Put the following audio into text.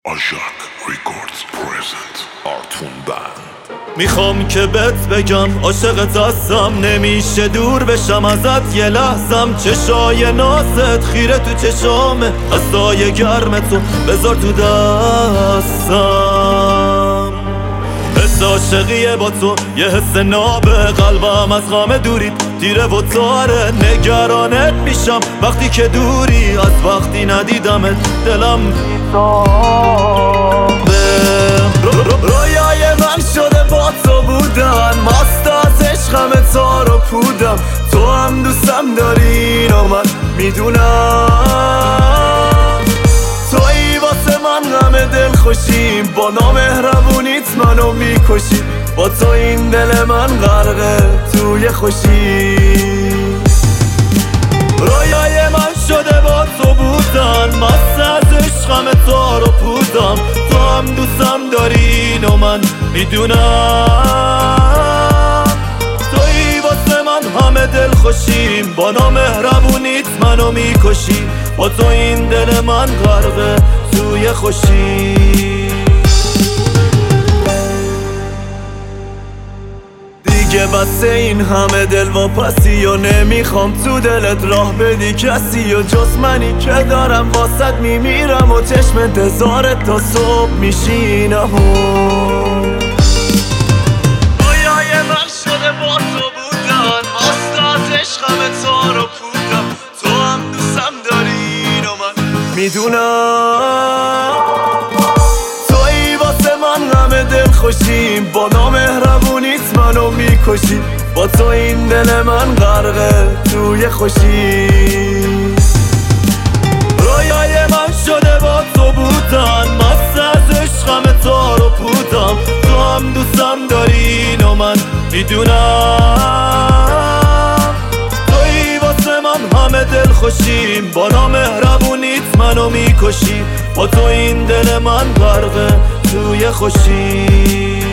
آژاک ریکوردز پرزنت آرتون بند. میخوام که بهت بگم عاشقت هستم، نمیشه دور بشم ازت یه لحظم. چشای نازت خیره تو چشامه، دستای گرم تو بذار تو دستم. حس عاشقیه با تو یه حس نابه، قلبم از غم دوریت تیره و تاره. نگرانت میشم وقتی که دوری، از وقتی ندیدمت دلم بیتابه. رویای من شده با تو بودن، مست از عشقم تار و پودم. تو هم دوستم داری اینو من میدونم. تویی واسه من غم دل خوشیم، با نامهربونیت منو میکشی. با تو این دل من غرقه توی خوشی. رویای من شده با تو بودن، مست از عشقم تار و پودم. تو هم دوستم داری اینو من میدونم. تویی واسه من همه دل خوشیم، با نامهربونیت منو میکشی. با تو این دل من غرقه توی خوشی. دیگه بسه این همه دل واپسی و نمیخوام تو دلت راه بدی کسی. و جز منی که دارم واسط میمیرم و چشم انتظارت تا صبح میشینم. رویای من شده با تو بودن، مست از عشقم تار و پودم. تو هم دوستم داری اینو من میدونم. تویی واسه من غم دل خوشیم، با نامهربونیت منو میکشی. با تو این دل من غرقه توی خوشی. رویای من شده با تو بودن، مست از عشقم تار و پودم. تو هم دوستم داری اینو من میدونم. تویی واسه من همه دل خوشیم، با نامهربونیت منو میکشی. با تو این دل من غرقه توی خوشی.